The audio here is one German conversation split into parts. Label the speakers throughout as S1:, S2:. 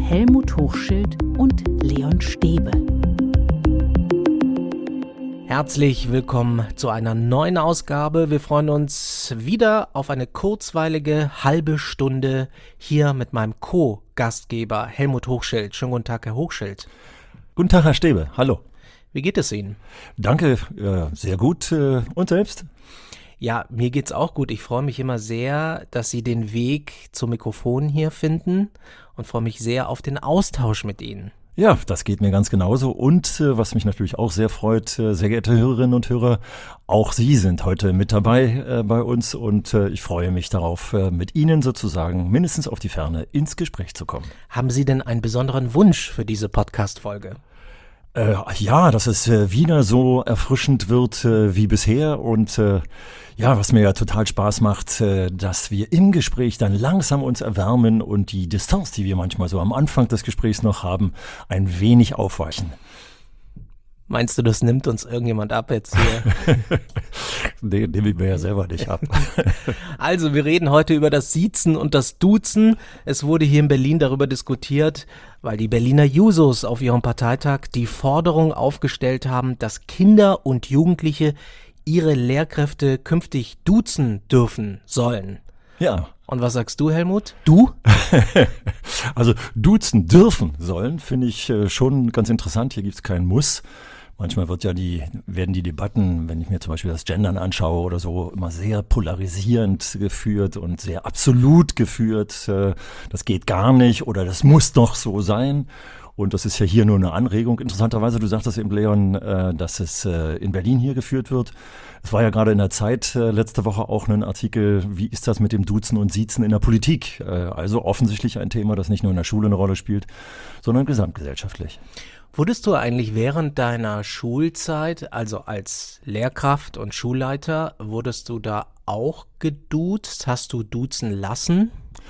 S1: Helmut Hochschild und Leon Stäbe.
S2: Herzlich willkommen zu einer neuen Ausgabe. Wir freuen uns wieder auf eine kurzweilige halbe Stunde hier mit meinem Co-Gastgeber Helmut Hochschild. Schönen guten Tag, Herr Hochschild.
S3: Guten Tag, Herr Stäbe. Hallo.
S2: Wie geht es Ihnen?
S3: Danke, sehr gut. Und selbst?
S2: Ja, mir geht's auch gut. Ich freue mich immer sehr, dass Sie den Weg zum Mikrofon hier finden und freue mich sehr auf den Austausch mit Ihnen.
S3: Ja, das geht mir ganz genauso. Und was mich natürlich auch sehr freut, sehr geehrte Hörerinnen und Hörer, auch Sie sind heute mit dabei bei uns und ich freue mich darauf, mit Ihnen sozusagen mindestens auf die Ferne ins Gespräch zu kommen.
S2: Haben Sie denn einen besonderen Wunsch für diese Podcast-Folge?
S3: Ja, dass es wieder so erfrischend wird wie bisher und ja, was mir ja total Spaß macht, dass wir im Gespräch dann langsam uns erwärmen und die Distanz, die wir manchmal so am Anfang des Gesprächs noch haben, ein wenig aufweichen.
S2: Meinst du, das nimmt uns irgendjemand ab jetzt hier?
S3: Den nehme ich mir ja selber nicht ab.
S2: Also, wir reden heute über das Siezen und das Duzen. Es wurde hier in Berlin darüber diskutiert, weil die Berliner Jusos auf ihrem Parteitag die Forderung aufgestellt haben, dass Kinder und Jugendliche ihre Lehrkräfte künftig duzen dürfen sollen.
S3: Ja.
S2: Und was sagst du, Helmut? Du?
S3: Also duzen dürfen sollen, finde ich schon ganz interessant. Hier gibt es keinen Muss. Manchmal werden die Debatten, wenn ich mir zum Beispiel das Gendern anschaue oder so, immer sehr polarisierend geführt und sehr absolut geführt. Das geht gar nicht oder das muss doch so sein. Und das ist ja hier nur eine Anregung. Interessanterweise, du sagtest eben, Leon, dass es in Berlin hier geführt wird. Es war ja gerade in der Zeit letzte Woche auch ein Artikel, wie ist das mit dem Duzen und Siezen in der Politik? Also offensichtlich ein Thema, das nicht nur in der Schule eine Rolle spielt, sondern gesamtgesellschaftlich.
S2: Wurdest du eigentlich während deiner Schulzeit, also als Lehrkraft und Schulleiter, wurdest du da auch geduzt? Hast du duzen lassen?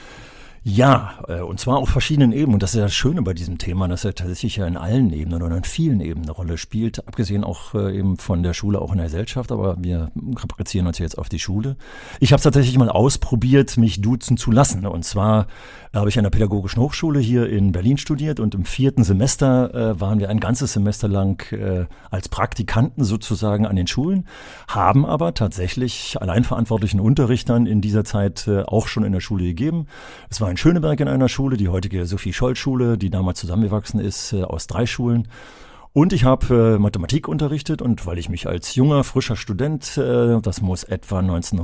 S3: Ja, und zwar auf verschiedenen Ebenen. Und das ist ja das Schöne bei diesem Thema, dass er tatsächlich ja in allen Ebenen oder in vielen Ebenen eine Rolle spielt. Abgesehen auch eben von der Schule, auch in der Gesellschaft. Aber wir replizieren uns jetzt auf die Schule. Ich habe tatsächlich mal ausprobiert, mich duzen zu lassen. Und zwar habe ich an der Pädagogischen Hochschule hier in Berlin studiert. Und im 4. Semester waren wir ein ganzes Semester lang als Praktikanten sozusagen an den Schulen. Haben aber tatsächlich alleinverantwortlichen Unterricht dann in dieser Zeit auch schon in der Schule gegeben. Es war in Schöneberg in einer Schule, die heutige Sophie-Scholl-Schule, die damals zusammengewachsen ist aus 3 Schulen. Und ich habe Mathematik unterrichtet und weil ich mich als junger, frischer Student, das muss etwa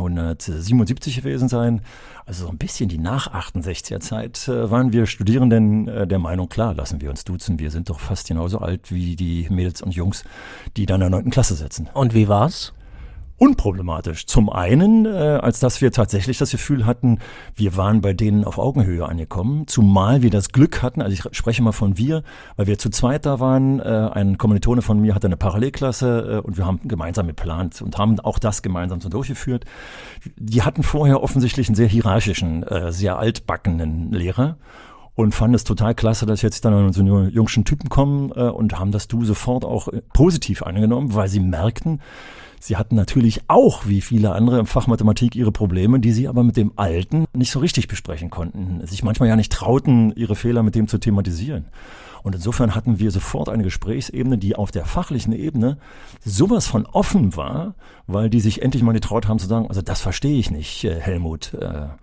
S3: 1977 gewesen sein, also so ein bisschen die Nach-68er-Zeit, waren wir Studierenden der Meinung, klar, lassen wir uns duzen, wir sind doch fast genauso alt wie die Mädels und Jungs, die dann in der 9. Klasse sitzen.
S2: Und wie war's?
S3: Unproblematisch. Zum einen, als dass wir tatsächlich das Gefühl hatten, wir waren bei denen auf Augenhöhe angekommen, zumal wir das Glück hatten, also ich spreche mal von wir, weil wir zu zweit da waren, ein Kommilitone von mir hatte eine Parallelklasse und wir haben gemeinsam geplant und haben auch das gemeinsam so durchgeführt. Die hatten vorher offensichtlich einen sehr hierarchischen, sehr altbackenen Lehrer. Und fanden es total klasse, dass jetzt dann so jungschen Typen kommen und haben das Du sofort auch positiv angenommen, weil sie merkten, sie hatten natürlich auch, wie viele andere im Fach Mathematik, ihre Probleme, die sie aber mit dem Alten nicht so richtig besprechen konnten. Sich manchmal ja nicht trauten, ihre Fehler mit dem zu thematisieren. Und insofern hatten wir sofort eine Gesprächsebene, die auf der fachlichen Ebene sowas von offen war, weil die sich endlich mal getraut haben zu sagen, also das verstehe ich nicht, Helmut.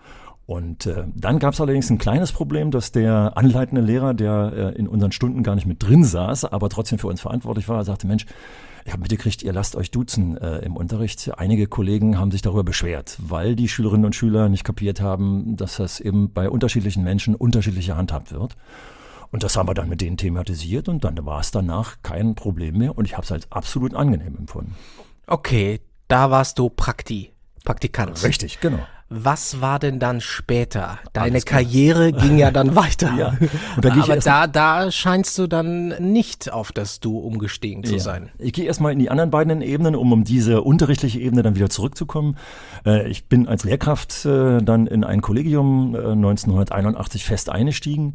S3: Und dann gab es allerdings ein kleines Problem, dass der anleitende Lehrer, der in unseren Stunden gar nicht mit drin saß, aber trotzdem für uns verantwortlich war, sagte, Mensch, ich habe mitgekriegt, ihr lasst euch duzen im Unterricht. Einige Kollegen haben sich darüber beschwert, weil die Schülerinnen und Schüler nicht kapiert haben, dass das eben bei unterschiedlichen Menschen unterschiedlich gehandhabt wird. Und das haben wir dann mit denen thematisiert und dann war es danach kein Problem mehr und ich habe es als absolut angenehm empfunden.
S2: Okay, da warst du Praktikant.
S3: Richtig, genau.
S2: Was war denn dann später? Deine Karriere ging ja dann weiter.
S3: Ja. Und
S2: da scheinst du dann nicht auf das Du umgestiegen zu sein.
S3: Ich gehe erstmal in die anderen beiden Ebenen, um diese unterrichtliche Ebene dann wieder zurückzukommen. Ich bin als Lehrkraft dann in ein Kollegium 1981 fest eingestiegen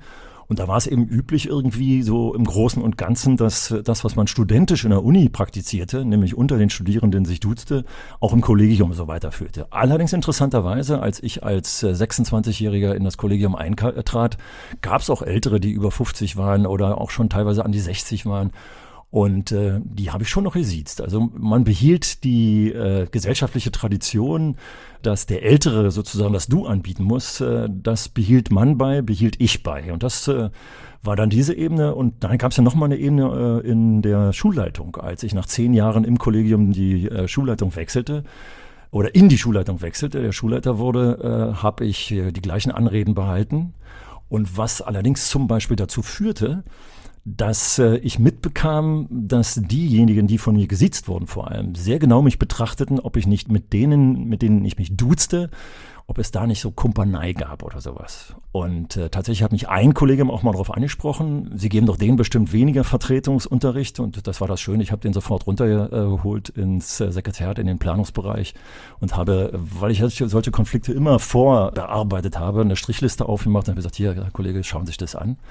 S3: Und da war es eben üblich irgendwie so im Großen und Ganzen, dass das, was man studentisch in der Uni praktizierte, nämlich unter den Studierenden sich duzte, auch im Kollegium so weiterführte. Allerdings interessanterweise, als ich als 26-Jähriger in das Kollegium eintrat, gab es auch Ältere, die über 50 waren oder auch schon teilweise an die 60 waren. Und die habe ich schon noch gesiezt. Also man behielt die gesellschaftliche Tradition, dass der Ältere sozusagen das Du anbieten muss. Das behielt ich bei. Und das war dann diese Ebene. Und dann gab es ja nochmal eine Ebene in der Schulleitung. Als ich nach 10 Jahren im Kollegium die Schulleitung wechselte, oder in die Schulleitung wechselte, der Schulleiter wurde, habe ich die gleichen Anreden behalten. Und was allerdings zum Beispiel dazu führte, dass ich mitbekam, dass diejenigen, die von mir gesiezt wurden vor allem, sehr genau mich betrachteten, ob ich nicht mit denen ich mich duzte, ob es da nicht so Kumpanei gab oder sowas. Und tatsächlich hat mich ein Kollege auch mal darauf angesprochen, sie geben doch denen bestimmt weniger Vertretungsunterricht, und das war das Schöne, ich habe den sofort runtergeholt ins Sekretariat, in den Planungsbereich und habe, weil ich solche Konflikte immer vorbearbeitet habe, eine Strichliste aufgemacht und habe gesagt, hier, Herr Kollege, schauen Sie sich das an.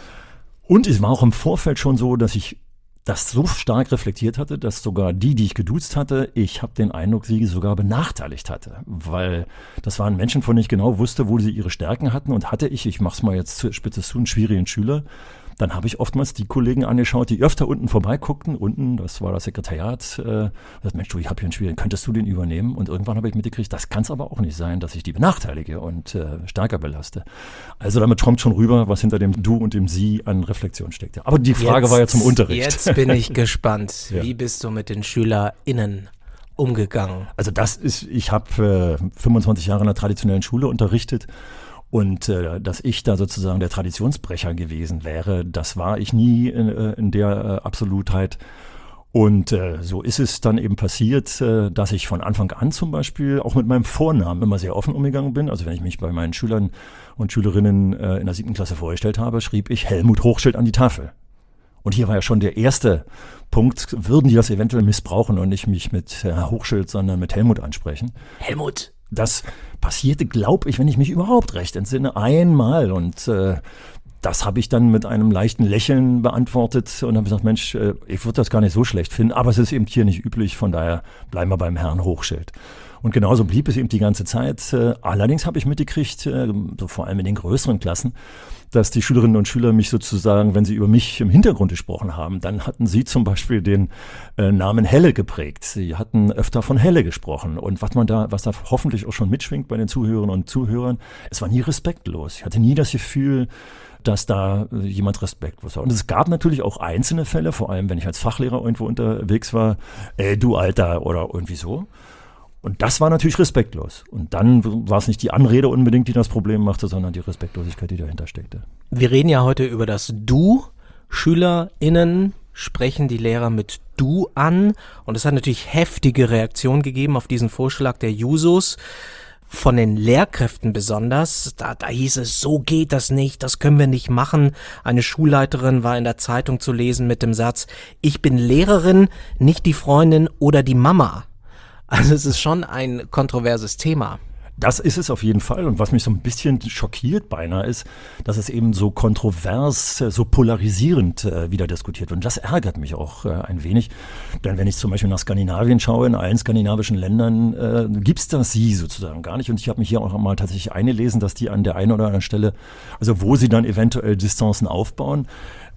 S3: Und es war auch im Vorfeld schon so, dass ich das so stark reflektiert hatte, dass sogar die ich geduzt hatte, ich habe den Eindruck, sie sogar benachteiligt hatte. Weil das waren Menschen, von denen ich genau wusste, wo sie ihre Stärken hatten. Und ich mach's mal jetzt spitze zu, einen schwierigen Schüler, dann habe ich oftmals die Kollegen angeschaut, die öfter unten vorbeiguckten. Unten, das war das Sekretariat. Mensch, ich habe hier einen Schwierigen, könntest du den übernehmen? Und irgendwann habe ich mitgekriegt, das kann es aber auch nicht sein, dass ich die benachteilige und stärker belaste. Also damit kommt schon rüber, was hinter dem Du und dem Sie an Reflexion steckte. Aber die Frage war ja zum Unterricht.
S2: Jetzt bin ich gespannt. Ja. Wie bist du mit den SchülerInnen umgegangen?
S3: Also ich habe 25 Jahre in einer traditionellen Schule unterrichtet. Und dass ich da sozusagen der Traditionsbrecher gewesen wäre, das war ich nie in der Absolutheit. Und so ist es dann eben passiert, dass ich von Anfang an zum Beispiel auch mit meinem Vornamen immer sehr offen umgegangen bin. Also wenn ich mich bei meinen Schülern und Schülerinnen in der 7. Klasse vorgestellt habe, schrieb ich Helmut Hochschild an die Tafel. Und hier war ja schon der erste Punkt, würden die das eventuell missbrauchen und nicht mich mit Herr Hochschild, sondern mit Helmut ansprechen.
S2: Helmut! Das
S3: passierte, glaube ich, wenn ich mich überhaupt recht entsinne, einmal. Und das habe ich dann mit einem leichten Lächeln beantwortet und habe gesagt, Mensch, ich würde das gar nicht so schlecht finden, aber es ist eben hier nicht üblich, von daher bleiben wir beim Herrn Hochschild. Und genauso blieb es eben die ganze Zeit. Allerdings habe ich mitgekriegt, so vor allem in den größeren Klassen, dass die Schülerinnen und Schüler mich sozusagen, wenn sie über mich im Hintergrund gesprochen haben, dann hatten sie zum Beispiel den Namen Helle geprägt. Sie hatten öfter von Helle gesprochen. Und was da hoffentlich auch schon mitschwingt bei den Zuhörerinnen und Zuhörern, es war nie respektlos. Ich hatte nie das Gefühl, dass da jemand respektlos war. Und es gab natürlich auch einzelne Fälle, vor allem wenn ich als Fachlehrer irgendwo unterwegs war, du Alter oder irgendwie so. Und das war natürlich respektlos. Und dann war es nicht die Anrede unbedingt, die das Problem machte, sondern die Respektlosigkeit, die dahinter steckte.
S2: Wir reden ja heute über das Du. SchülerInnen sprechen die Lehrer mit Du an. Und es hat natürlich heftige Reaktionen gegeben auf diesen Vorschlag der Jusos. Von den Lehrkräften besonders, da hieß es, so geht das nicht, das können wir nicht machen. Eine Schulleiterin war in der Zeitung zu lesen mit dem Satz, ich bin Lehrerin, nicht die Freundin oder die Mama. Also es ist schon ein kontroverses Thema.
S3: Das ist es auf jeden Fall. Und was mich so ein bisschen schockiert beinahe ist, dass es eben so kontrovers, so polarisierend wieder diskutiert wird. Und das ärgert mich auch ein wenig. Denn wenn ich zum Beispiel nach Skandinavien schaue, in allen skandinavischen Ländern gibt's das Sie sozusagen gar nicht. Und ich habe mich hier auch mal tatsächlich eingelesen, dass die an der einen oder anderen Stelle, also wo sie dann eventuell Distanzen aufbauen,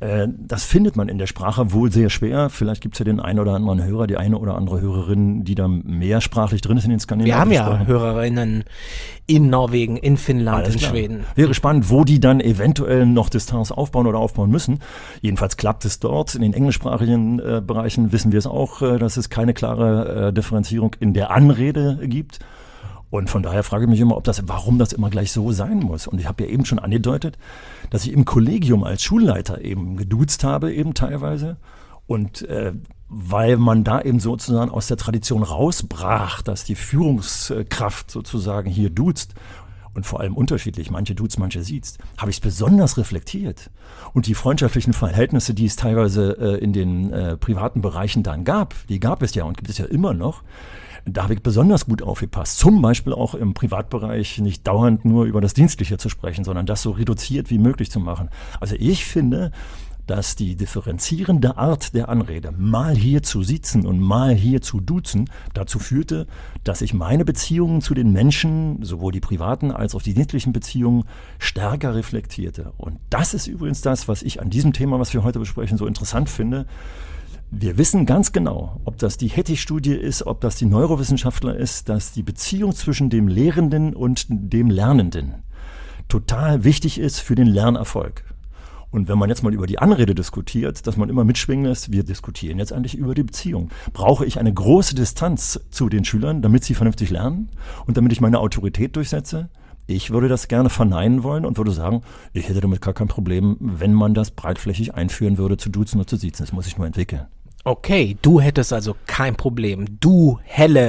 S3: das findet man in der Sprache wohl sehr schwer. Vielleicht gibt es ja den einen oder anderen Hörer, die eine oder andere Hörerin, die da mehrsprachlich drin ist in den skandinavischen
S2: Sprachen. Wir haben ja Hörerinnen in Norwegen, in Finnland, in Schweden.
S3: Wäre spannend, wo die dann eventuell noch Distanz aufbauen oder aufbauen müssen. Jedenfalls klappt es dort. In den englischsprachigen Bereichen wissen wir es auch, dass es keine klare Differenzierung in der Anrede gibt. Und von daher frage ich mich immer, warum das immer gleich so sein muss. Und ich habe ja eben schon angedeutet, dass ich im Kollegium als Schulleiter eben geduzt habe, eben teilweise. Und weil man da eben sozusagen aus der Tradition rausbrach, dass die Führungskraft sozusagen hier duzt und vor allem unterschiedlich, manche duzt, manche siezt, habe ich es besonders reflektiert. Und die freundschaftlichen Verhältnisse, die es teilweise in den privaten Bereichen dann gab, die gab es ja und gibt es ja immer noch. Da habe ich besonders gut aufgepasst. Zum Beispiel auch im Privatbereich nicht dauernd nur über das Dienstliche zu sprechen, sondern das so reduziert wie möglich zu machen. Also ich finde, dass die differenzierende Art der Anrede, mal hier zu sitzen und mal hier zu duzen, dazu führte, dass ich meine Beziehungen zu den Menschen, sowohl die privaten als auch die dienstlichen Beziehungen, stärker reflektierte. Und das ist übrigens das, was ich an diesem Thema, was wir heute besprechen, so interessant finde. Wir wissen ganz genau, ob das die Hettich-Studie ist, ob das die Neurowissenschaftler ist, dass die Beziehung zwischen dem Lehrenden und dem Lernenden total wichtig ist für den Lernerfolg. Und wenn man jetzt mal über die Anrede diskutiert, dass man immer mitschwingen lässt, wir diskutieren jetzt eigentlich über die Beziehung. Brauche ich eine große Distanz zu den Schülern, damit sie vernünftig lernen und damit ich meine Autorität durchsetze? Ich würde das gerne verneinen wollen und würde sagen, ich hätte damit gar kein Problem, wenn man das breitflächig einführen würde, zu duzen und zu siezen. Das muss ich nur entwickeln.
S2: Okay, du hättest also kein Problem. Du,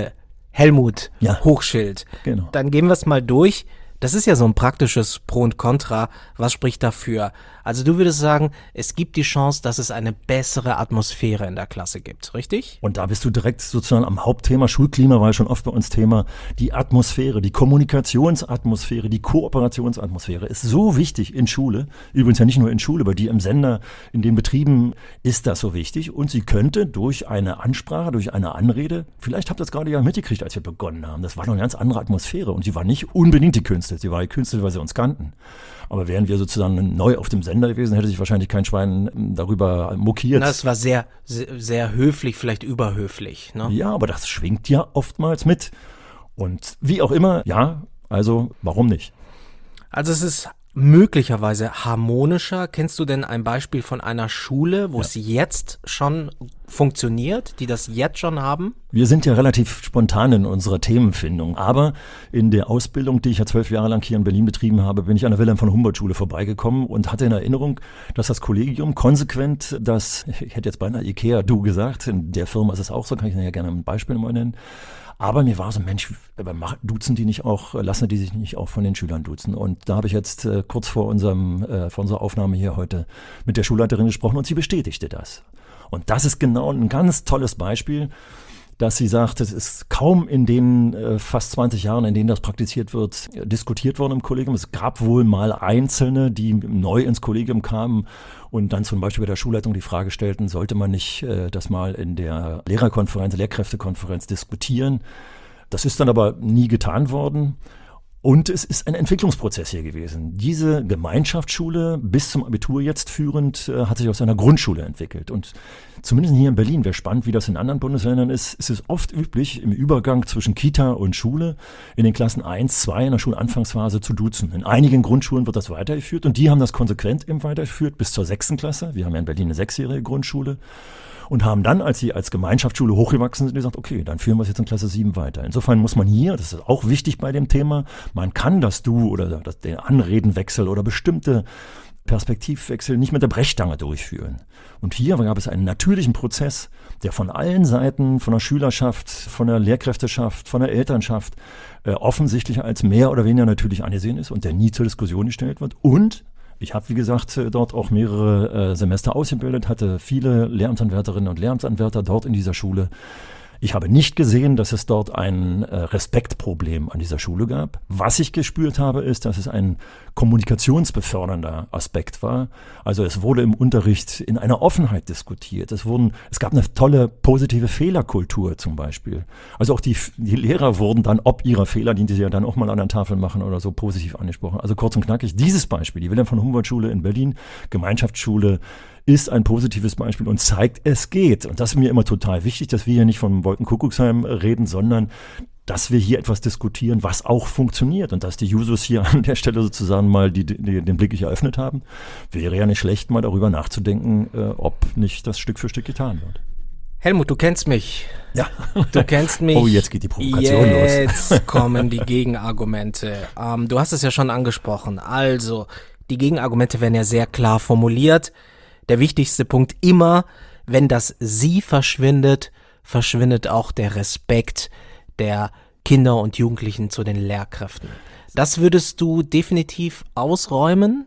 S2: Helmut Hochschild.
S3: Genau.
S2: Dann gehen wir es mal durch. Das ist ja so ein praktisches Pro und Contra. Was spricht dafür? Also du würdest sagen, es gibt die Chance, dass es eine bessere Atmosphäre in der Klasse gibt, richtig?
S3: Und da bist du direkt sozusagen am Hauptthema. Schulklima war ja schon oft bei uns Thema. Die Atmosphäre, die Kommunikationsatmosphäre, die Kooperationsatmosphäre ist so wichtig in Schule. Übrigens ja nicht nur in Schule, bei dir im Sender, in den Betrieben ist das so wichtig. Und sie könnte durch eine Ansprache, durch eine Anrede, vielleicht habt ihr das gerade ja mitgekriegt, als wir begonnen haben. Das war noch eine ganz andere Atmosphäre und sie war nicht unbedingt die Künstler. Sie war die Künstler, weil sie uns kannten. Aber wären wir sozusagen neu auf dem Sender gewesen, hätte sich wahrscheinlich kein Schwein darüber mokiert.
S2: Das war sehr, sehr, sehr höflich, vielleicht überhöflich. Ne?
S3: Ja, aber das schwingt ja oftmals mit. Und wie auch immer, ja, also warum nicht?
S2: Also es ist möglicherweise harmonischer. Kennst du denn ein Beispiel von einer Schule, wo es jetzt schon funktioniert, die das jetzt schon haben?
S3: Wir sind ja relativ spontan in unserer Themenfindung, aber in der Ausbildung, die ich ja 12 Jahre lang hier in Berlin betrieben habe, bin ich an der Wilhelm von Humboldt-Schule vorbeigekommen und hatte in Erinnerung, dass das Kollegium konsequent ich hätte jetzt beinahe Ikea du gesagt, in der Firma ist es auch so, kann ich nachher gerne ein Beispiel mal nennen. Aber mir war so, Mensch, duzen die nicht auch, lassen die sich nicht auch von den Schülern duzen? Und da habe ich jetzt kurz vor unserer Aufnahme hier heute mit der Schulleiterin gesprochen und sie bestätigte das. Und das ist genau ein ganz tolles Beispiel, dass sie sagt, es ist kaum in den fast 20 Jahren, in denen das praktiziert wird, diskutiert worden im Kollegium. Es gab wohl mal Einzelne, die neu ins Kollegium kamen und dann zum Beispiel bei der Schulleitung die Frage stellten, sollte man nicht das mal in der Lehrerkonferenz, Lehrkräftekonferenz diskutieren. Das ist dann aber nie getan worden. Und es ist ein Entwicklungsprozess hier gewesen. Diese Gemeinschaftsschule, bis zum Abitur jetzt führend, hat sich aus einer Grundschule entwickelt. Und zumindest hier in Berlin, wäre spannend, wie das in anderen Bundesländern ist, ist es oft üblich, im Übergang zwischen Kita und Schule in den Klassen 1, 2 in der Schulanfangsphase zu duzen. In einigen Grundschulen wird das weitergeführt und die haben das konsequent eben weitergeführt bis zur 6. Klasse. Wir haben ja in Berlin eine 6-jährige Grundschule. Und haben dann, als sie als Gemeinschaftsschule hochgewachsen sind, gesagt, okay, dann führen wir es jetzt in Klasse 7 weiter. Insofern muss man hier, das ist auch wichtig bei dem Thema, man kann das Du oder den Anredenwechsel oder bestimmte Perspektivwechsel nicht mit der Brechstange durchführen. Und hier gab es einen natürlichen Prozess, der von allen Seiten, von der Schülerschaft, von der Lehrkräfteschaft, von der Elternschaft offensichtlich als mehr oder weniger natürlich angesehen ist und der nie zur Diskussion gestellt wird. Und ich habe, wie gesagt, dort auch mehrere Semester ausgebildet, hatte viele Lehramtsanwärterinnen und Lehramtsanwärter dort in dieser Schule. Ich habe nicht gesehen, dass es dort ein Respektproblem an dieser Schule gab. Was ich gespürt habe, ist, dass es ein kommunikationsbefördernder Aspekt war. Also es wurde im Unterricht in einer Offenheit diskutiert. Es gab eine tolle positive Fehlerkultur zum Beispiel. Also auch die Lehrer wurden dann, ob ihrer Fehler, die sie ja dann auch mal an der Tafel machen oder so, positiv angesprochen. Also kurz und knackig, dieses Beispiel, die Wilhelm von Humboldt-Schule in Berlin, Gemeinschaftsschule, ist ein positives Beispiel und zeigt, es geht. Und das ist mir immer total wichtig, dass wir hier nicht von Wolkenkuckucksheim reden, sondern dass wir hier etwas diskutieren, was auch funktioniert. Und dass die Jusos hier an der Stelle sozusagen mal den Blick eröffnet haben, wäre ja nicht schlecht, mal darüber nachzudenken, ob nicht das Stück für Stück getan wird.
S2: Helmut, du kennst mich.
S3: Ja.
S2: Du kennst mich.
S3: Oh, jetzt geht die Provokation los.
S2: Jetzt kommen die Gegenargumente. Du hast es ja schon angesprochen. Also, die Gegenargumente werden ja sehr klar formuliert. Der wichtigste Punkt immer, wenn das Sie verschwindet, verschwindet auch der Respekt der Kinder und Jugendlichen zu den Lehrkräften. Das würdest du definitiv ausräumen?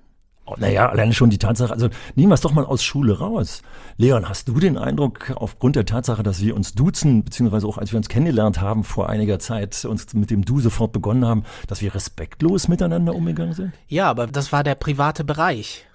S3: Naja, alleine schon die Tatsache, also nehmen wir es doch mal aus Schule raus. Leon, hast du den Eindruck, aufgrund der Tatsache, dass wir uns duzen, beziehungsweise auch als wir uns kennengelernt haben vor einiger Zeit, uns mit dem Du sofort begonnen haben, dass wir respektlos miteinander umgegangen sind?
S2: Ja, aber das war der private Bereich.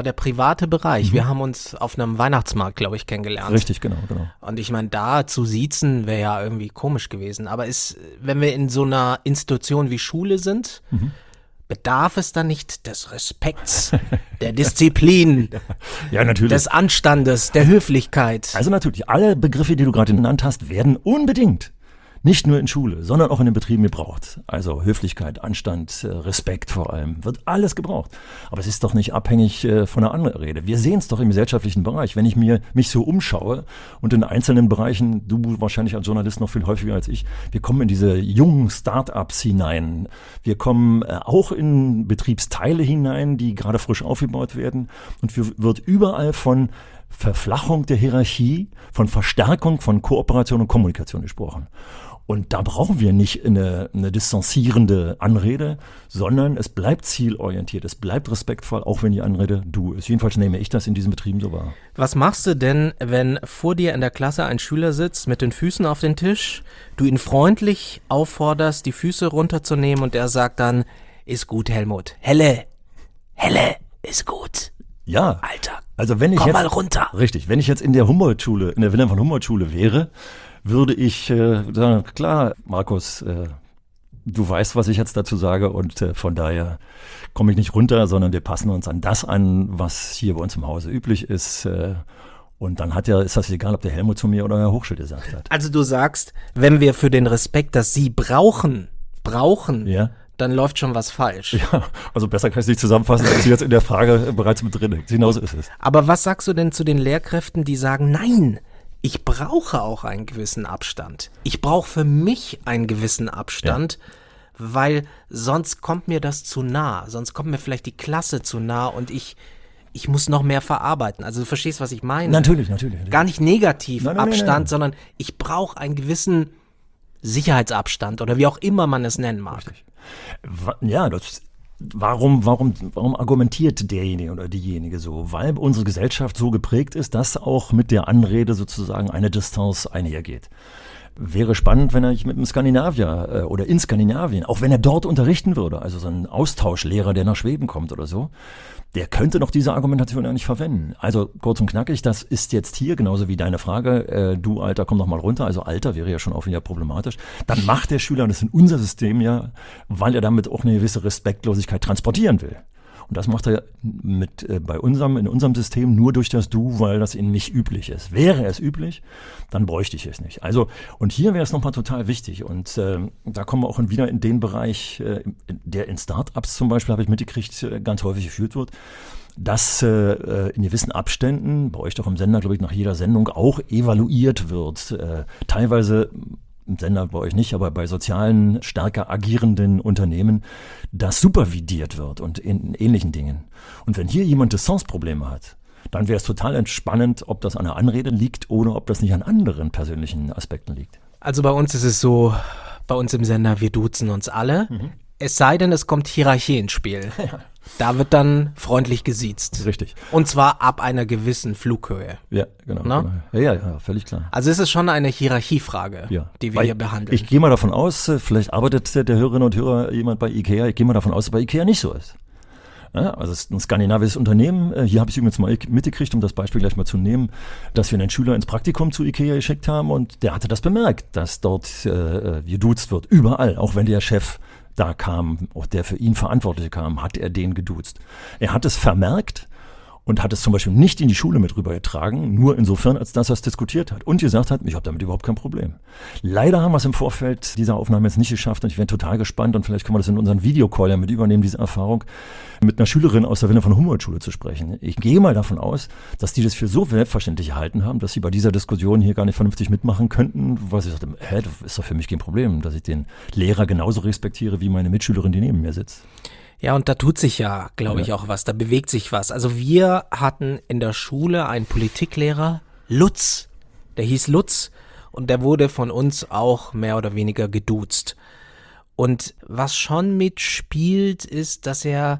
S2: Wir haben uns auf einem Weihnachtsmarkt, glaube ich, kennengelernt.
S3: Richtig, genau.
S2: Und ich meine, da zu siezen wäre ja irgendwie komisch gewesen. Aber wenn wir in so einer Institution wie Schule sind, bedarf es dann nicht des Respekts, der Disziplin,
S3: Ja, natürlich.
S2: des Anstandes, der Höflichkeit?
S3: Also natürlich, alle Begriffe, die du gerade genannt hast, werden unbedingt nicht nur in Schule, sondern auch in den Betrieben gebraucht. Also Höflichkeit, Anstand, Respekt vor allem, wird alles gebraucht. Aber es ist doch nicht abhängig von einer anderen Rede. Wir sehen es doch im gesellschaftlichen Bereich. Wenn ich mich so umschaue und in einzelnen Bereichen, du wahrscheinlich als Journalist noch viel häufiger als ich, wir kommen in diese jungen Start-ups hinein. Wir kommen auch in Betriebsteile hinein, die gerade frisch aufgebaut werden. Und wird überall von Verflachung der Hierarchie, von Verstärkung von Kooperation und Kommunikation gesprochen. Und da brauchen wir nicht eine distanzierende Anrede, sondern es bleibt zielorientiert, es bleibt respektvoll, auch wenn die Anrede du ist. Jedenfalls nehme ich das in diesen Betrieben so wahr.
S2: Was machst du denn, wenn vor dir in der Klasse ein Schüler sitzt mit den Füßen auf den Tisch, du ihn freundlich aufforderst, die Füße runterzunehmen und er sagt dann, ist gut, Helmut. Helle, ist gut.
S3: Ja.
S2: Alter,
S3: Also wenn ich
S2: komm
S3: jetzt,
S2: mal runter.
S3: Richtig, wenn ich jetzt in der Humboldt-Schule, in der Wilhelm von Humboldt-Schule wäre, würde ich sagen, klar, Markus, du weißt, was ich jetzt dazu sage und von daher komme ich nicht runter, sondern wir passen uns an das an, was hier bei uns im Hause üblich ist. Und dann ist das egal, ob der Helmut zu mir oder Herr Hochschild gesagt hat.
S2: Also du sagst, wenn wir für den Respekt, das Sie brauchen,
S3: Ja.
S2: dann läuft schon was falsch.
S3: Ja, also besser kann ich es nicht zusammenfassen, als jetzt in der Frage bereits mit drin. Genauso ist es.
S2: Aber was sagst du denn zu den Lehrkräften, die sagen, nein, ich brauche auch einen gewissen Abstand. Ich brauche für mich einen gewissen Abstand, weil sonst kommt mir das zu nah. Sonst kommt mir vielleicht die Klasse zu nah und ich muss noch mehr verarbeiten. Also du verstehst, was ich meine?
S3: Natürlich.
S2: Gar nicht negativ
S3: Nein.
S2: Abstand, sondern ich brauche einen gewissen Sicherheitsabstand oder wie auch immer man es nennen mag.
S3: Richtig. Ja, warum argumentiert derjenige oder diejenige so? Weil unsere Gesellschaft so geprägt ist, dass auch mit der Anrede sozusagen eine Distanz einhergeht. Wäre spannend, wenn er mit einem Skandinavier oder in Skandinavien, auch wenn er dort unterrichten würde, also so ein Austauschlehrer, der nach Schweden kommt oder so, der könnte noch diese Argumentation ja nicht verwenden. Also kurz und knackig, das ist jetzt hier, genauso wie deine Frage, du Alter, komm noch mal runter, also Alter wäre ja schon auch wieder problematisch. Dann macht der Schüler, und das ist in unser System ja, weil er damit auch eine gewisse Respektlosigkeit transportieren will. Und das macht er in unserem System nur durch das Du, weil das in mich üblich ist. Wäre es üblich, dann bräuchte ich es nicht. Also, und hier wäre es nochmal total wichtig. Und da kommen wir auch wieder in den Bereich, der in Startups zum Beispiel, habe ich mitgekriegt, ganz häufig geführt wird, dass in gewissen Abständen, bei euch doch im Sender, glaube ich, nach jeder Sendung auch evaluiert wird. Teilweise im Sender bei euch nicht, aber bei sozialen, stärker agierenden Unternehmen, das supervidiert wird und in ähnlichen Dingen. Und wenn hier jemand Distanzprobleme hat, dann wäre es total entspannend, ob das an der Anrede liegt oder ob das nicht an anderen persönlichen Aspekten liegt.
S2: Also bei uns ist es so, bei uns im Sender, wir duzen uns alle. Es sei denn, es kommt Hierarchie ins Spiel.
S3: Ja.
S2: Da wird dann freundlich gesiezt.
S3: Richtig.
S2: Und zwar ab einer gewissen Flughöhe.
S3: Ja, genau.
S2: Na?
S3: Ja, völlig klar.
S2: Also es ist schon eine Hierarchiefrage, die wir hier behandeln.
S3: Ich gehe mal davon aus, vielleicht arbeitet der Hörerinnen und Hörer jemand bei IKEA, ich gehe mal davon aus, dass bei IKEA nicht so ist. Ja, also es ist ein skandinavisches Unternehmen. Hier habe ich übrigens mal mitgekriegt, um das Beispiel gleich mal zu nehmen, dass wir einen Schüler ins Praktikum zu IKEA geschickt haben und der hatte das bemerkt, dass dort geduzt wird, überall, auch wenn der Chef da kam, auch der für ihn Verantwortliche kam, hat er den geduzt. Er hat es vermerkt und hat es zum Beispiel nicht in die Schule mit rübergetragen, nur insofern, als dass er es diskutiert hat und gesagt hat, ich habe damit überhaupt kein Problem. Leider haben wir es im Vorfeld dieser Aufnahme jetzt nicht geschafft und ich wäre total gespannt und vielleicht können wir das in unseren Videocall ja mit übernehmen, diese Erfahrung, mit einer Schülerin aus der Wilhelm von Humboldt-Schule zu sprechen. Ich gehe mal davon aus, dass die das für so selbstverständlich gehalten haben, dass sie bei dieser Diskussion hier gar nicht vernünftig mitmachen könnten, weil sie sagten, das ist doch für mich kein Problem, dass ich den Lehrer genauso respektiere wie meine Mitschülerin, die neben mir sitzt.
S2: Ja, und da tut sich ja, glaube ich, auch was. Da bewegt sich was. Also wir hatten in der Schule einen Politiklehrer, Lutz. Der hieß Lutz und der wurde von uns auch mehr oder weniger geduzt. Und was schon mitspielt, ist, dass er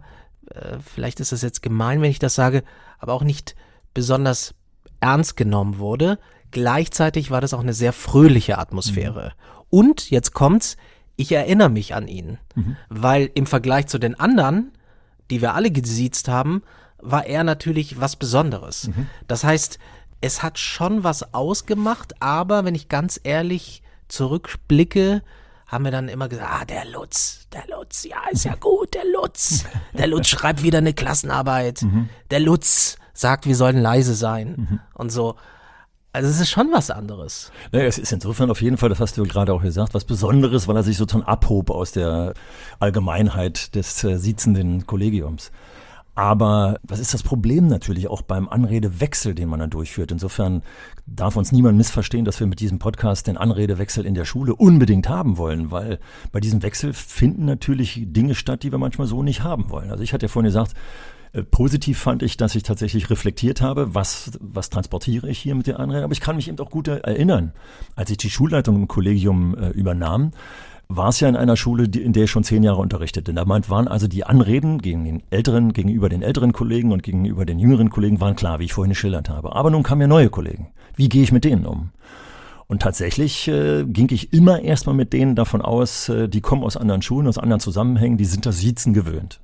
S2: vielleicht ist das jetzt gemein, wenn ich das sage, aber auch nicht besonders ernst genommen wurde. Gleichzeitig war das auch eine sehr fröhliche Atmosphäre. Und, jetzt kommt's, ich erinnere mich an ihn, weil im Vergleich zu den anderen, die wir alle gesiezt haben, war er natürlich was Besonderes. Das heißt, es hat schon was ausgemacht, aber wenn ich ganz ehrlich zurückblicke, haben wir dann immer gesagt, der Lutz, ja, ist ja gut, der Lutz schreibt wieder eine Klassenarbeit, der Lutz sagt, wir sollen leise sein und so. Also es ist schon was anderes.
S3: Naja, es ist insofern auf jeden Fall, das hast du gerade auch gesagt, was Besonderes, weil er sich sozusagen abhob aus der Allgemeinheit des siezenden Kollegiums. Aber was ist das Problem natürlich auch beim Anredewechsel, den man dann durchführt? Insofern darf uns niemand missverstehen, dass wir mit diesem Podcast den Anredewechsel in der Schule unbedingt haben wollen, weil bei diesem Wechsel finden natürlich Dinge statt, die wir manchmal so nicht haben wollen. Also ich hatte ja vorhin gesagt, positiv fand ich, dass ich tatsächlich reflektiert habe, was transportiere ich hier mit der Anrede. Aber ich kann mich eben auch gut erinnern, als ich die Schulleitung im Kollegium übernahm, war es ja in einer Schule, in der ich schon 10 Jahre unterrichtete. Da waren also die Anreden gegenüber den älteren Kollegen und gegenüber den jüngeren Kollegen waren klar, wie ich vorhin geschildert habe. Aber nun kamen ja neue Kollegen. Wie gehe ich mit denen um? Und tatsächlich ging ich immer erstmal mit denen davon aus, die kommen aus anderen Schulen, aus anderen Zusammenhängen, die sind das Siezen gewöhnt.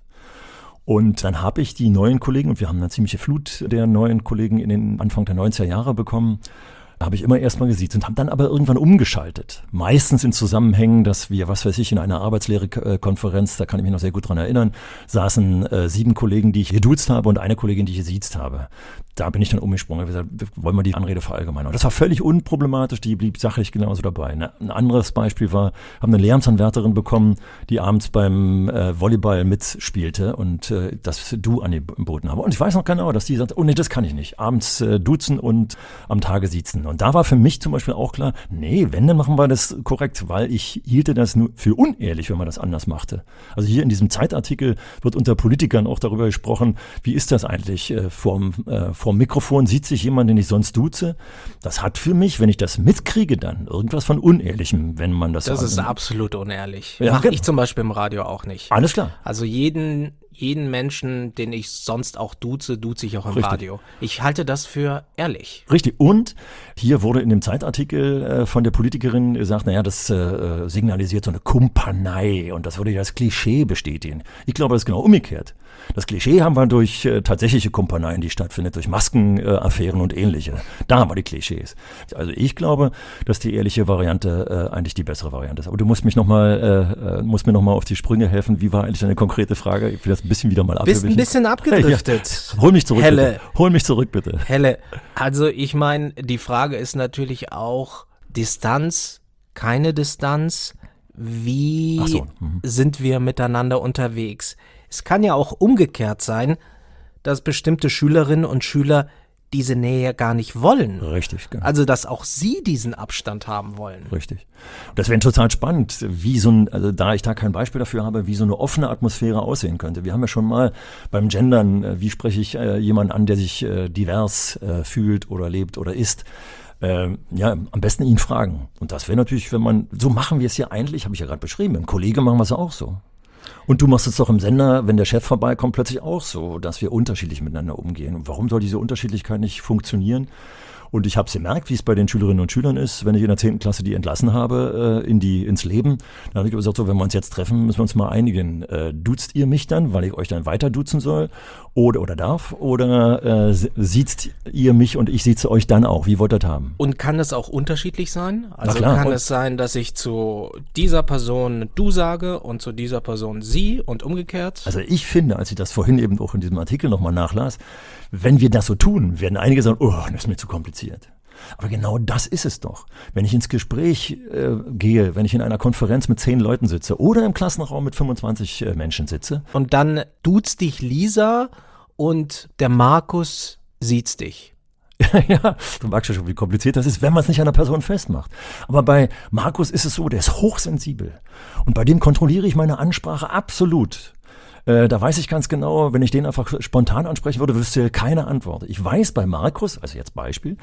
S3: Und dann habe ich die neuen Kollegen, und wir haben eine ziemliche Flut der neuen Kollegen in den Anfang der 90er Jahre bekommen, habe ich immer erstmal gesiezt und habe dann aber irgendwann umgeschaltet. Meistens in Zusammenhängen, dass wir, was weiß ich, in einer Arbeitslehre-Konferenz, da kann ich mich noch sehr gut dran erinnern, saßen 7 Kollegen, die ich geduzt habe und eine Kollegin, die ich gesiezt habe. Da bin ich dann umgesprungen und habe gesagt, wollen wir die Anrede verallgemeinern. Und das war völlig unproblematisch, die blieb sachlich genauso dabei. Ein anderes Beispiel war, haben eine Lehramtsanwärterin bekommen, die abends beim Volleyball mitspielte und das Du angeboten habe. Und ich weiß noch genau, dass die sagte, oh nee, das kann ich nicht. Abends duzen und am Tage siezen. Und da war für mich zum Beispiel auch klar, nee, wenn, dann machen wir das korrekt, weil ich hielte das nur für unehrlich, wenn man das anders machte. Also hier in diesem Zeitartikel wird unter Politikern auch darüber gesprochen, wie ist das eigentlich vorm Mikrofon sieht sich jemand, den ich sonst duze. Das hat für mich, wenn ich das mitkriege, dann irgendwas von Unehrlichem, wenn man das...
S2: Das ist absolut unehrlich.
S3: Ja,
S2: Mache ich zum Beispiel im Radio auch nicht.
S3: Alles klar.
S2: Also jeden Menschen, den ich sonst auch duze ich auch im Radio. Ich halte das für ehrlich.
S3: Richtig. Und hier wurde in dem Zeitartikel von der Politikerin gesagt, naja, das signalisiert so eine Kumpanei und das würde ja das Klischee bestätigen. Ich glaube, das ist genau umgekehrt. Das Klischee haben wir durch tatsächliche Kumpaneien, die stattfindet, durch Maskenaffären und ähnliche. Da haben wir die Klischees. Also ich glaube, dass die ehrliche Variante eigentlich die bessere Variante ist. Aber du musst mir noch mal auf die Sprünge helfen. Wie war eigentlich deine konkrete Frage? Ich will das ein bisschen wieder mal abwischen.
S2: Bist ein bisschen abgedriftet.
S3: Ja. Hol mich zurück,
S2: Helle.
S3: bitte. Hol mich zurück, bitte.
S2: Helle. Also ich meine, die Frage ist natürlich auch Distanz, keine Distanz. Wie sind wir miteinander unterwegs? Es kann ja auch umgekehrt sein, dass bestimmte Schülerinnen und Schüler diese Nähe gar nicht wollen.
S3: Richtig, genau.
S2: Also, dass auch sie diesen Abstand haben wollen.
S3: Richtig. Das wäre total spannend, also da ich da kein Beispiel dafür habe, wie so eine offene Atmosphäre aussehen könnte. Wir haben ja schon mal beim Gendern, wie spreche ich jemanden an, der sich divers fühlt oder lebt oder ist, am besten ihn fragen. Und das wäre natürlich, so machen wir es ja eigentlich, habe ich ja gerade beschrieben, im Kollege machen wir es auch so. Und du machst es doch im Sender, wenn der Chef vorbeikommt, plötzlich auch so, dass wir unterschiedlich miteinander umgehen. Und warum soll diese Unterschiedlichkeit nicht funktionieren? Und ich habe es gemerkt, wie es bei den Schülerinnen und Schülern ist, wenn ich in der 10. Klasse die entlassen habe ins Leben. Dann habe ich gesagt, so, wenn wir uns jetzt treffen, müssen wir uns mal einigen. Duzt ihr mich dann, weil ich euch dann weiter duzen soll oder darf? Oder siezt ihr mich und ich sieze euch dann auch? Wie wollt ihr das haben?
S2: Und kann es auch unterschiedlich sein? Also
S3: klar,
S2: kann es sein, dass ich zu dieser Person du sage und zu dieser Person sie und umgekehrt?
S3: Also ich finde, als ich das vorhin eben auch in diesem Artikel nochmal nachlas, wenn wir das so tun, werden einige sagen, oh, das ist mir zu kompliziert. Aber genau das ist es doch. Wenn ich ins Gespräch gehe, wenn ich in einer Konferenz mit 10 Leuten sitze oder im Klassenraum mit 25 Menschen sitze.
S2: Und dann duzt dich Lisa und der Markus sieht's dich.
S3: Ja, du magst ja schon, wie kompliziert das ist, wenn man es nicht an einer Person festmacht. Aber bei Markus ist es so, der ist hochsensibel. Und bei dem kontrolliere ich meine Ansprache absolut. Da weiß ich ganz genau, wenn ich den einfach spontan ansprechen würde, wüsste er keine Antwort. Ich weiß bei Markus, also jetzt Beispiel,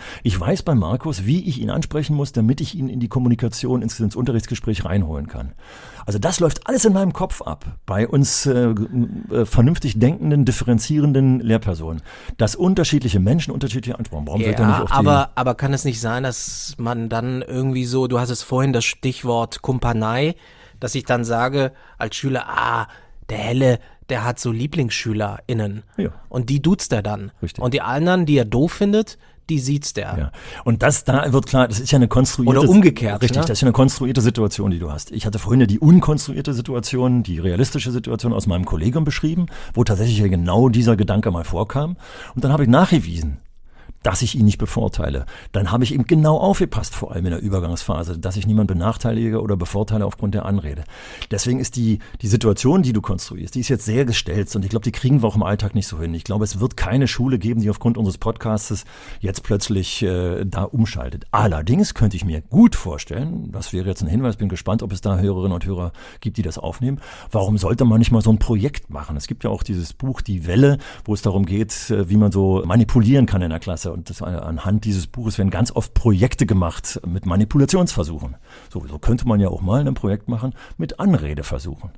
S3: wie ich ihn ansprechen muss, damit ich ihn in die Kommunikation, ins Unterrichtsgespräch reinholen kann. Also das läuft alles in meinem Kopf ab, bei uns vernünftig denkenden, differenzierenden Lehrpersonen. Dass unterschiedliche Menschen unterschiedliche Antworten brauchen.
S2: Ja, aber kann es nicht sein, dass man dann irgendwie so, du hast es vorhin das Stichwort Kumpanei, dass ich dann sage als Schüler, der Helle, der hat so LieblingsschülerInnen.
S3: Ja.
S2: Und die duzt er dann.
S3: Richtig.
S2: Und die anderen, die er doof findet, die sieht's der.
S3: Ja. Und da wird klar, das ist ja eine konstruierte...
S2: Oder umgekehrt.
S3: Richtig,
S2: ne?
S3: das ist ja eine konstruierte Situation, die du hast. Ich hatte vorhin ja die unkonstruierte Situation, die realistische Situation aus meinem Kollegium beschrieben, wo tatsächlich ja genau dieser Gedanke mal vorkam. Und dann habe ich nachgewiesen, dass ich ihn nicht bevorteile. Dann habe ich ihm genau aufgepasst, vor allem in der Übergangsphase, dass ich niemanden benachteilige oder bevorteile aufgrund der Anrede. Deswegen ist die Situation, die du konstruierst, die ist jetzt sehr gestellt und ich glaube, die kriegen wir auch im Alltag nicht so hin. Ich glaube, es wird keine Schule geben, die aufgrund unseres Podcasts jetzt plötzlich da umschaltet. Allerdings könnte ich mir gut vorstellen, das wäre jetzt ein Hinweis, bin gespannt, ob es da Hörerinnen und Hörer gibt, die das aufnehmen. Warum sollte man nicht mal so ein Projekt machen? Es gibt ja auch dieses Buch Die Welle, wo es darum geht, wie man so manipulieren kann in der Klasse. Und anhand dieses Buches werden ganz oft Projekte gemacht mit Manipulationsversuchen. So könnte man ja auch mal ein Projekt machen mit Anredeversuchen.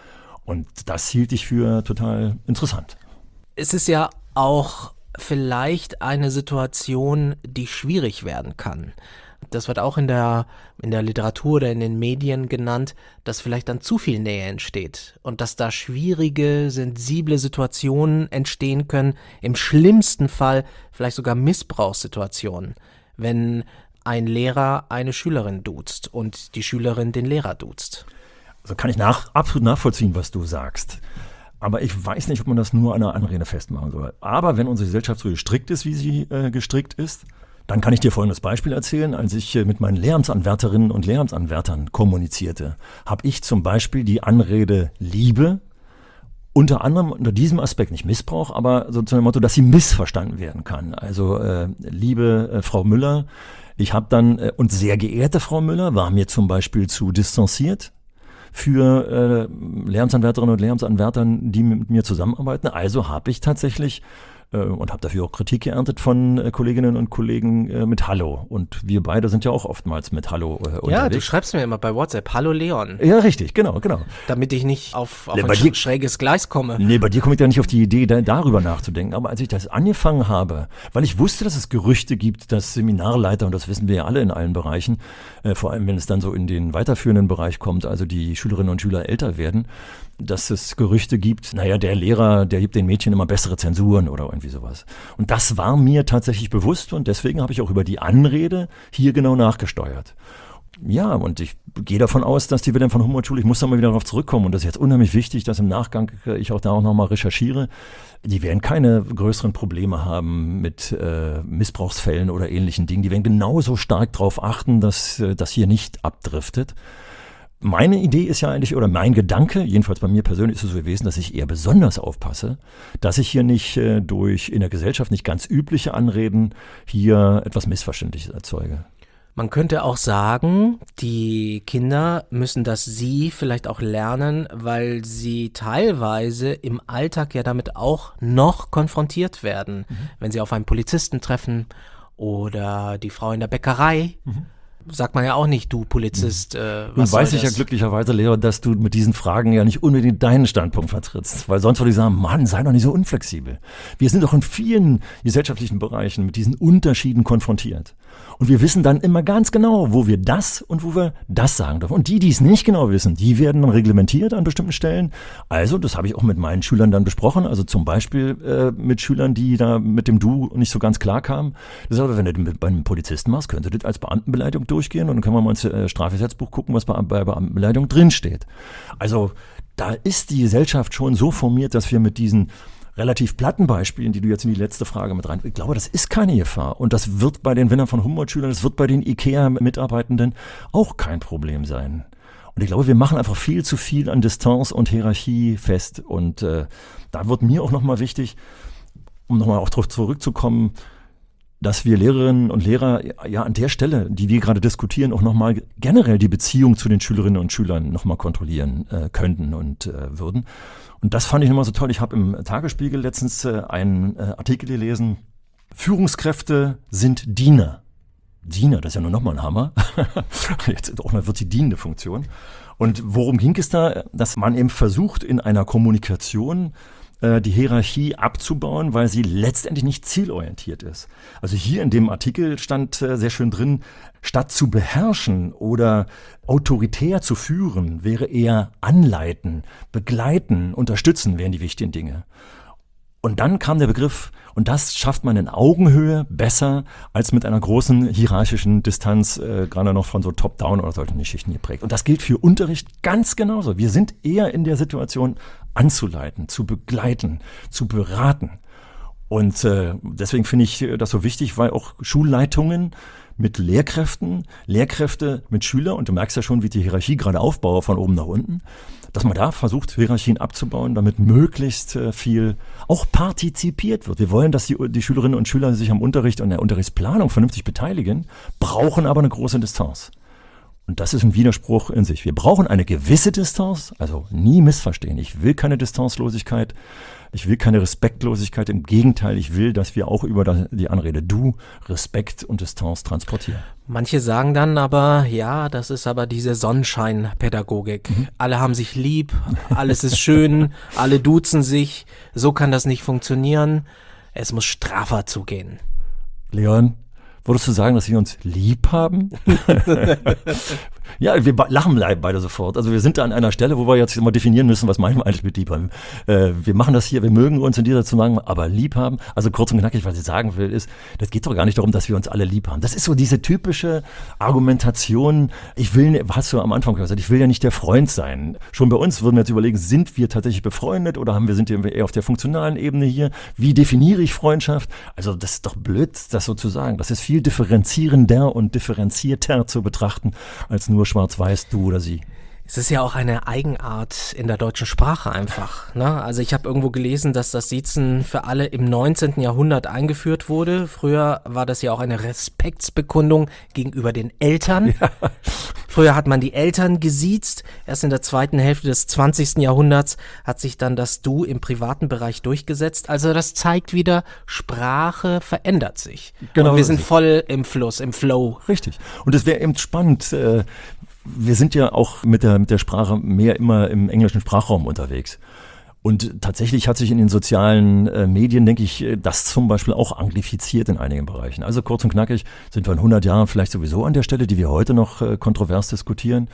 S3: Und das hielt ich für total interessant.
S2: Es ist ja auch vielleicht eine Situation, die schwierig werden kann. Das wird auch in der Literatur oder in den Medien genannt, dass vielleicht dann zu viel Nähe entsteht und dass da schwierige, sensible Situationen entstehen können, im schlimmsten Fall vielleicht sogar Missbrauchssituationen, wenn ein Lehrer eine Schülerin duzt und die Schülerin den Lehrer duzt.
S3: Also kann ich absolut nachvollziehen, was du sagst. Aber ich weiß nicht, ob man das nur an einer Anrede festmachen soll. Aber wenn unsere Gesellschaft so gestrickt ist, wie sie gestrickt ist, dann kann ich dir folgendes Beispiel erzählen. Als ich mit meinen Lehramtsanwärterinnen und Lehramtsanwärtern kommunizierte, habe ich zum Beispiel die Anrede Liebe unter anderem unter diesem Aspekt, nicht Missbrauch, aber so zu dem Motto, dass sie missverstanden werden kann. Also liebe Frau Müller, ich habe dann, und sehr geehrte Frau Müller, war mir zum Beispiel zu distanziert für Lehramtsanwärterinnen und Lehramtsanwärtern, die mit mir zusammenarbeiten. Also habe ich tatsächlich und habe dafür auch Kritik geerntet von Kolleginnen und Kollegen mit Hallo. Und wir beide sind ja auch oftmals mit Hallo unterwegs.
S2: Ja, du schreibst mir immer bei WhatsApp, Hallo Leon.
S3: Ja, richtig, genau.
S2: Damit ich nicht auf ein schräges Gleis komme.
S3: Nee, bei dir komme ich ja nicht auf die Idee, darüber nachzudenken. Aber als ich das angefangen habe, weil ich wusste, dass es Gerüchte gibt, dass Seminarleiter, und das wissen wir ja alle in allen Bereichen, vor allem wenn es dann so in den weiterführenden Bereich kommt, also die Schülerinnen und Schüler älter werden, dass es Gerüchte gibt, der Lehrer, der gibt den Mädchen immer bessere Zensuren oder irgendwie sowas. Und das war mir tatsächlich bewusst und deswegen habe ich auch über die Anrede hier genau nachgesteuert. Ja, und ich gehe davon aus, dass die Wilhelm von Humboldt-Schule, ich muss da mal wieder darauf zurückkommen und das ist jetzt unheimlich wichtig, dass im Nachgang ich auch nochmal recherchiere, die werden keine größeren Probleme haben mit Missbrauchsfällen oder ähnlichen Dingen. Die werden genauso stark darauf achten, dass das hier nicht abdriftet. Meine Idee ist ja eigentlich, oder mein Gedanke, jedenfalls bei mir persönlich ist es so gewesen, dass ich eher besonders aufpasse, dass ich hier nicht durch in der Gesellschaft nicht ganz übliche Anreden hier etwas Missverständliches erzeuge.
S2: Man könnte auch sagen, die Kinder müssen das Sie vielleicht auch lernen, weil sie teilweise im Alltag ja damit auch noch konfrontiert werden, wenn sie auf einen Polizisten treffen oder die Frau in der Bäckerei. Sagt man ja auch nicht, du Polizist,
S3: Nun weiß ich ja glücklicherweise, Lehrer, dass du mit diesen Fragen ja nicht unbedingt deinen Standpunkt vertrittst, weil sonst würde ich sagen, Mann, sei doch nicht so unflexibel. Wir sind doch in vielen gesellschaftlichen Bereichen mit diesen Unterschieden konfrontiert. Und wir wissen dann immer ganz genau, wo wir das und wo wir das sagen dürfen. Und die es nicht genau wissen, die werden dann reglementiert an bestimmten Stellen. Also, das habe ich auch mit meinen Schülern dann besprochen. Also zum Beispiel mit Schülern, die da mit dem Du nicht so ganz klar kamen. Das ist aber, wenn du das bei einem Polizisten machst, könnte das als Beamtenbeleidigung durchgehen. Und dann können wir mal ins Strafgesetzbuch gucken, was bei Beamtenbeleidigung drinsteht. Also, da ist die Gesellschaft schon so formiert, dass wir mit diesen relativ platten Beispielen, die du jetzt in die letzte Frage mit rein, ich glaube, das ist keine Gefahr. Und das wird bei den Wilhelm von Humboldt-Schülern, das wird bei den IKEA-Mitarbeitenden auch kein Problem sein. Und ich glaube, wir machen einfach viel zu viel an Distanz und Hierarchie fest. Und da wird mir auch nochmal wichtig, um nochmal auch darauf zurückzukommen, dass wir Lehrerinnen und Lehrer ja an der Stelle, die wir gerade diskutieren, auch nochmal generell die Beziehung zu den Schülerinnen und Schülern nochmal kontrollieren könnten und würden. Und das fand ich immer so toll. Ich habe im Tagesspiegel letztens einen Artikel gelesen, Führungskräfte sind Diener. Diener, das ist ja nur nochmal ein Hammer. Jetzt auch mal wird die dienende Funktion. Und worum ging es da? Dass man eben versucht, in einer Kommunikation die Hierarchie abzubauen, weil sie letztendlich nicht zielorientiert ist. Also hier in dem Artikel stand sehr schön drin, statt zu beherrschen oder autoritär zu führen, wäre eher anleiten, begleiten, unterstützen wären die wichtigen Dinge. Und dann kam der Begriff, und das schafft man in Augenhöhe besser als mit einer großen hierarchischen Distanz, gerade noch von so Top-Down oder solchen Geschichten geprägt. Und das gilt für Unterricht ganz genauso. Wir sind eher in der Situation, anzuleiten, zu begleiten, zu beraten. Und deswegen finde ich das so wichtig, weil auch Schulleitungen mit Lehrkräften, Lehrkräfte mit Schülern, und du merkst ja schon, wie die Hierarchie gerade aufbaue von oben nach unten, dass man da versucht, Hierarchien abzubauen, damit möglichst viel auch partizipiert wird. Wir wollen, dass die Schülerinnen und Schüler sich am Unterricht und der Unterrichtsplanung vernünftig beteiligen, brauchen aber eine große Distanz. Und das ist ein Widerspruch in sich. Wir brauchen eine gewisse Distanz, also nie missverstehen. Ich will keine Distanzlosigkeit, ich will keine Respektlosigkeit. Im Gegenteil, ich will, dass wir auch über die Anrede Du Respekt und Distanz transportieren.
S2: Manche sagen dann aber, ja, das ist aber diese Sonnenscheinpädagogik. Alle haben sich lieb, alles ist schön, alle duzen sich, so kann das nicht funktionieren. Es muss straffer zugehen.
S3: Leon, würdest du sagen, dass wir uns lieb haben? Ja, wir lachen beide sofort. Also wir sind da an einer Stelle, wo wir jetzt mal definieren müssen, was meinen wir eigentlich mit lieb haben. Wir machen das hier, wir mögen uns in dieser Zusammenhang, aber lieb haben, also kurz und knackig, was ich sagen will, ist, das geht doch gar nicht darum, dass wir uns alle lieb haben. Das ist so diese typische Argumentation, hast du am Anfang gesagt, ich will ja nicht der Freund sein. Schon bei uns würden wir jetzt überlegen, sind wir tatsächlich befreundet oder sind wir eher auf der funktionalen Ebene hier? Wie definiere ich Freundschaft? Also das ist doch blöd, das so zu sagen. Das ist viel differenzierender und differenzierter zu betrachten, als nur schwarz-weiß, du oder sie.
S2: Es ist ja auch eine Eigenart in der deutschen Sprache einfach, ne? Also ich habe irgendwo gelesen, dass das Siezen für alle im 19. Jahrhundert eingeführt wurde. Früher war das ja auch eine Respektsbekundung gegenüber den Eltern. Ja. Früher hat man die Eltern gesiezt. Erst in der zweiten Hälfte des 20. Jahrhunderts hat sich dann das Du im privaten Bereich durchgesetzt. Also das zeigt wieder, Sprache verändert sich. Genau. Und wir sind voll im Fluss, im Flow.
S3: Richtig. Und es wäre eben spannend, wir sind ja auch mit der Sprache mehr immer im englischen Sprachraum unterwegs. Und tatsächlich hat sich in den sozialen Medien, denke ich, das zum Beispiel auch anglifiziert in einigen Bereichen. Also kurz und knackig sind wir in 100 Jahren vielleicht sowieso an der Stelle, die wir heute noch kontrovers diskutieren.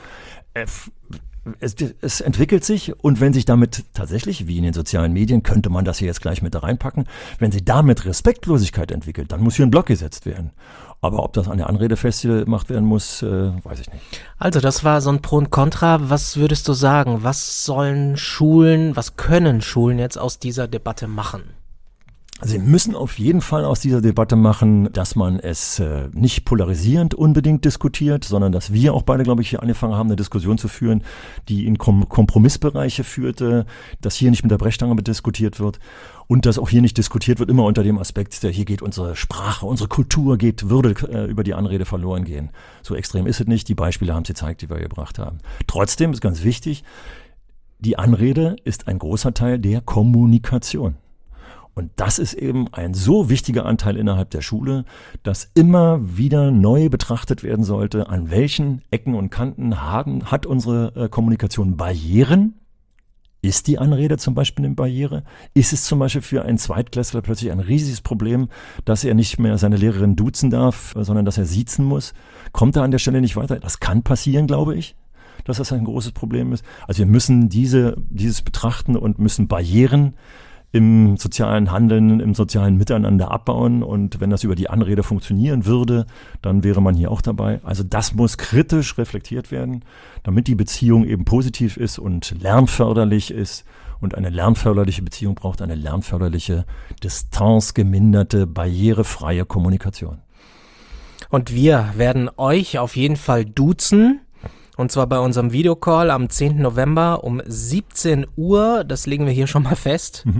S3: Es entwickelt sich, und wenn sich damit tatsächlich, wie in den sozialen Medien, könnte man das hier jetzt gleich mit da reinpacken, wenn sich damit Respektlosigkeit entwickelt, dann muss hier ein Block gesetzt werden. Aber ob das an der Anrede festgemacht werden muss, weiß ich nicht.
S2: Also das war so ein Pro und Contra. Was würdest du sagen? Was können Schulen jetzt aus dieser Debatte machen?
S3: Sie müssen auf jeden Fall aus dieser Debatte machen, dass man es nicht polarisierend unbedingt diskutiert, sondern dass wir auch beide, glaube ich, hier angefangen haben, eine Diskussion zu führen, die in Kompromissbereiche führte, dass hier nicht mit der Brechstange diskutiert wird und dass auch hier nicht diskutiert wird, immer unter dem Aspekt, hier geht unsere Sprache, unsere Kultur würde über die Anrede verloren gehen. So extrem ist es nicht, die Beispiele haben es gezeigt, die wir gebracht haben. Trotzdem ist ganz wichtig, die Anrede ist ein großer Teil der Kommunikation. Und das ist eben ein so wichtiger Anteil innerhalb der Schule, dass immer wieder neu betrachtet werden sollte, an welchen Ecken und Kanten hat unsere Kommunikation Barrieren. Ist die Anrede zum Beispiel eine Barriere? Ist es zum Beispiel für einen Zweitklässler plötzlich ein riesiges Problem, dass er nicht mehr seine Lehrerin duzen darf, sondern dass er siezen muss? Kommt er an der Stelle nicht weiter? Das kann passieren, glaube ich, dass das ein großes Problem ist. Also wir müssen dieses betrachten und müssen Barrieren im sozialen Handeln, im sozialen Miteinander abbauen, und wenn das über die Anrede funktionieren würde, dann wäre man hier auch dabei. Also das muss kritisch reflektiert werden, damit die Beziehung eben positiv ist und lernförderlich ist, und eine lernförderliche Beziehung braucht eine lernförderliche, distanzgeminderte, barrierefreie Kommunikation.
S2: Und wir werden euch auf jeden Fall duzen. Und zwar bei unserem Videocall am 10. November um 17 Uhr. Das legen wir hier schon mal fest.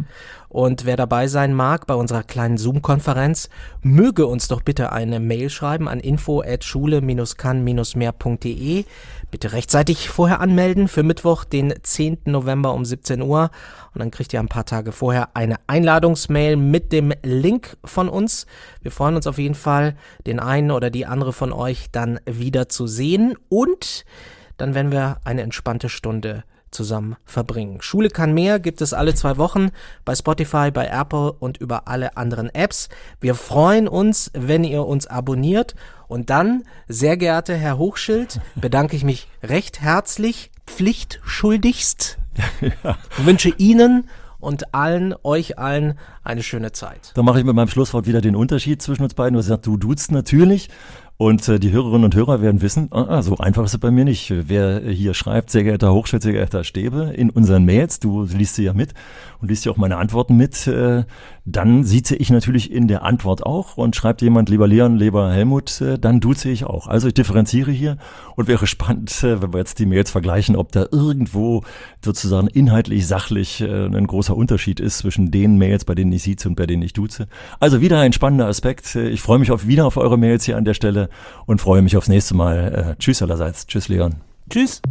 S2: Und wer dabei sein mag bei unserer kleinen Zoom-Konferenz, möge uns doch bitte eine Mail schreiben an info@schule-kann-mehr.de. Bitte rechtzeitig vorher anmelden für Mittwoch, den 10. November um 17 Uhr. Und dann kriegt ihr ein paar Tage vorher eine Einladungsmail mit dem Link von uns. Wir freuen uns auf jeden Fall, den einen oder die andere von euch dann wieder zu sehen. Und dann werden wir eine entspannte Stunde zusammen verbringen. Schule kann mehr gibt es alle 2 Wochen bei Spotify, bei Apple und über alle anderen Apps. Wir freuen uns, wenn ihr uns abonniert. Und dann, sehr geehrter Herr Hochschild, bedanke ich mich recht herzlich, pflichtschuldigst und wünsche Ihnen und euch allen eine schöne Zeit.
S3: Da mache ich mit meinem Schlusswort wieder den Unterschied zwischen uns beiden. Du sagst, du duzt natürlich. Und die Hörerinnen und Hörer werden wissen, so einfach ist es bei mir nicht. Wer hier schreibt, sehr geehrter Hochschild, sehr geehrter Stäbe, in unseren Mails, du liest sie ja mit und liest ja auch meine Antworten mit, dann sieze ich natürlich in der Antwort auch und schreibt jemand, lieber Leon, lieber Helmut, dann duze ich auch. Also ich differenziere hier und wäre spannend, wenn wir jetzt die Mails vergleichen, ob da irgendwo sozusagen inhaltlich, sachlich ein großer Unterschied ist zwischen den Mails, bei denen ich sieze und bei denen ich duze. Also wieder ein spannender Aspekt. Ich freue mich wieder auf eure Mails hier an der Stelle. Und freue mich aufs nächste Mal. Tschüss allerseits. Tschüss, Leon.
S2: Tschüss.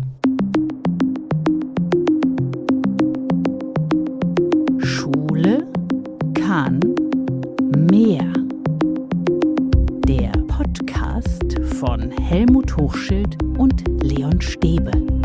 S1: Schule kann mehr. Der Podcast von Helmut Hochschild und Leon Stäbe.